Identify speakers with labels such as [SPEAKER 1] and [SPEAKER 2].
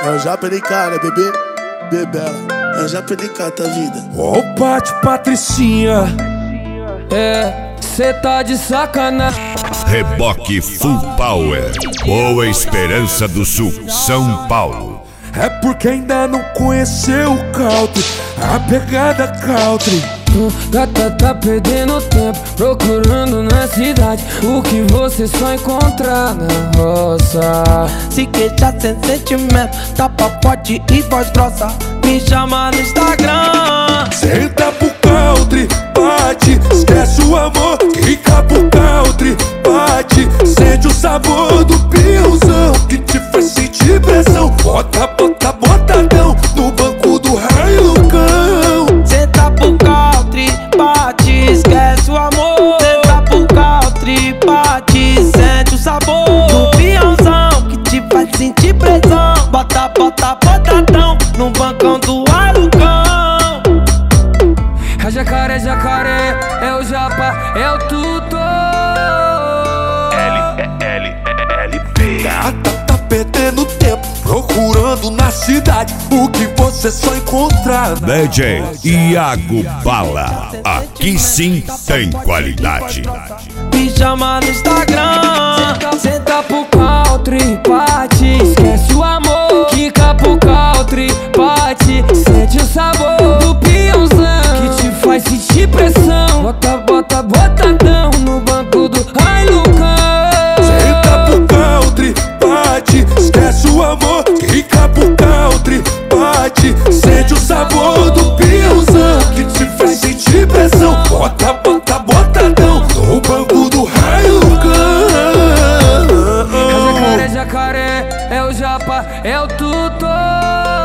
[SPEAKER 1] É o Japa de cara, bebê, bebela. É o Japa de cara, tá vida.
[SPEAKER 2] Ó o Pátio Patricinha. Cê tá de sacanagem.
[SPEAKER 3] Reboque Full Power, Boa Esperança do Sul, São Paulo.
[SPEAKER 2] É porque ainda não conheceu o country, a pegada country.
[SPEAKER 4] Gata tá perdendo tempo, procurando na cidade o que você só encontrar na roça.
[SPEAKER 5] Se queixa sem sentimento, tapa forte e voz grossa, me chama no Instagram.
[SPEAKER 2] Senta pro country, bate, esquece o amor, fica pro country, bate, sente o sabor do peãozão que te faz sentir pressão. Bota, bota, botadão no banco do Hilux.
[SPEAKER 5] Senta pro country, bate, esquece o amor. Senta pro country, bate, sente o sabor do peãozão que te faz sentir pressão. Bota, bota, botadão no bancão do Hilux.
[SPEAKER 4] É jacaré, jacaré, é o Japa, é o tutor.
[SPEAKER 3] LP.
[SPEAKER 2] Gata tá perdendo tempo, procurando na cidade o que você só encontrar.
[SPEAKER 3] DJ Iago Bala, aqui sim tem qualidade.
[SPEAKER 5] Me chama no Instagram.
[SPEAKER 4] Senta pro country, bate, esquece o amor. Quica pro country, bate, sente o sabor do peãozão que te faz sentir pressão. Bota, bota, botadão no banco do Hilux.
[SPEAKER 2] Senta pro country, bate, esquece o amor, fica pro country, bate, sente o sabor do peãozão que te faz sentir pressão. Bota, bota, botadão no banco do Hilux.
[SPEAKER 4] É jacaré, jacaré, é o Japa, é o tutor.